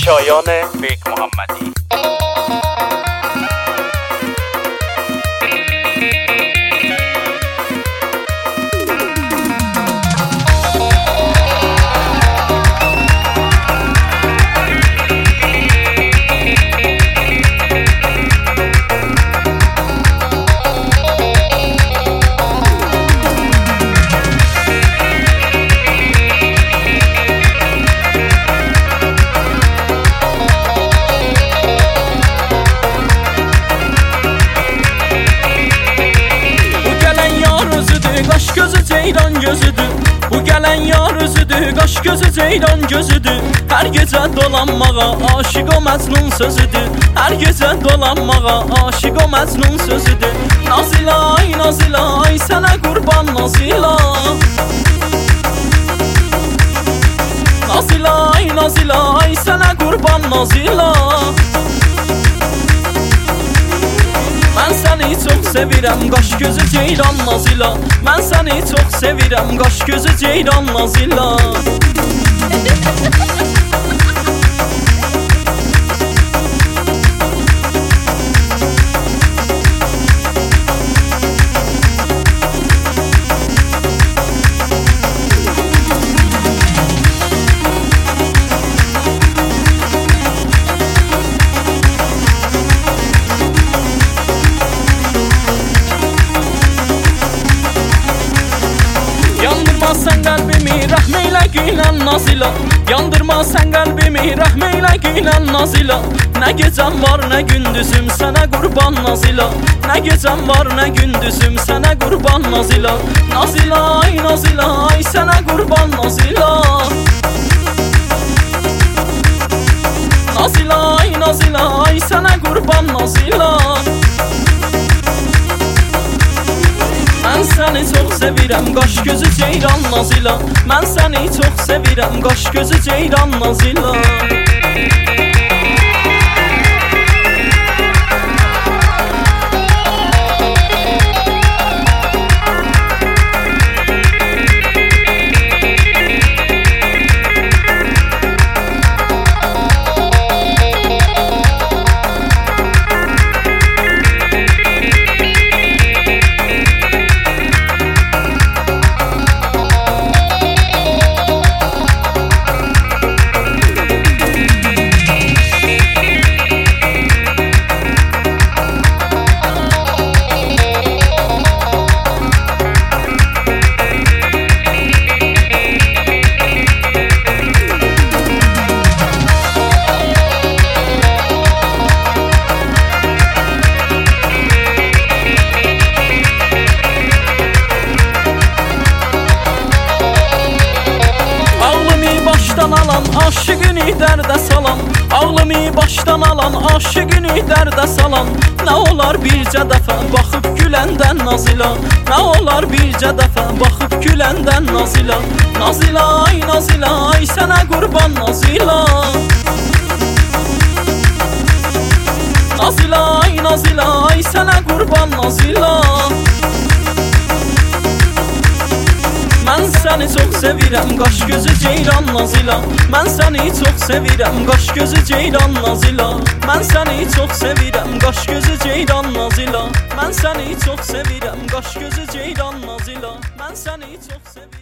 شایان بیگ محمدی. Qaş gözü ceyran gözüdür. Bu gələn yar özüdür. Qaş gözü ceyran gözüdür. Hər gecə dolanmağa aşiq o məcnun sözüdür. Hər gecə dolanmağa aşiq o məcnun sözüdür. Nazilay, Nazilay, sənə qurban Nazilay. Nazilay, Nazilay, sənə qurban Nazilay. Mən səni çox sevirəm, qaş gözü ceyran Nazila. Mən səni çox sevirəm, qaş gözü ceyran Nazila. Yandırma sən qəlbimi, rəhm eylə güylən Nazila. Yandırma sən qəlbimi, rəhm eylə güylən Nazila. Nə gecəm var, nə gündüzüm, sənə qurban Nazila. Nə gecəm var, nə gündüzüm, sənə qurban Nazila. Nazilay, Nazilay, sənə qurban Nazila. Nazilay, Nazilay, sənə qurban Nazila. Mən səni çox sevirəm, qaş gözü ceyran Nazila. Mən səni çox sevirəm, qaş gözü ceyran Nazila. Alan aşıqını dərdə salan, ağlımı başdan alan aşıqını dərdə salan. Nə olar bircə dəfə baxıb güləndən Nazila. Nə olar bircə dəfə baxıb güləndən Nazila. Nazilay, Nazilay, sənə qurban Nazila. Nazilay, Nazilay, sənə qurban Nazila. Mən səni çox sevirəm, qaş gözü ceyran Nazila. Mən səni çox sevirəm, qaş gözü ceyran Nazila. Mən səni çox sevirəm, qaş gözü ceyran Nazila. Mən səni çox sevirəm, qaş gözü ceyran Nazila. Mən səni çox sevirəm.